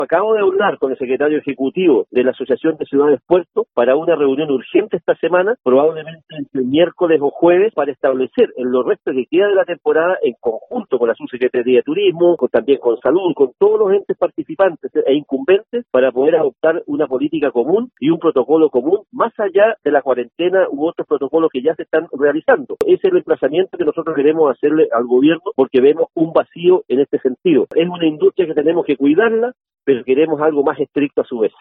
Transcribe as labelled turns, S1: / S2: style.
S1: Acabo de hablar con el secretario ejecutivo de la Asociación de Ciudades Puerto para una reunión urgente esta semana, probablemente entre miércoles o jueves, para establecer en los restos que queda de la temporada, en conjunto con la Subsecretaría de Turismo, también con Salud, con todos los entes participantes e incumbentes, para poder adoptar una política común y un protocolo común, más allá de la cuarentena u otros protocolos que ya se están realizando. Ese es el emplazamiento que nosotros queremos hacerle al gobierno, porque vemos un vacío en este sentido. Es una industria que tenemos que cuidarla, pero queremos algo más estricto a su vez.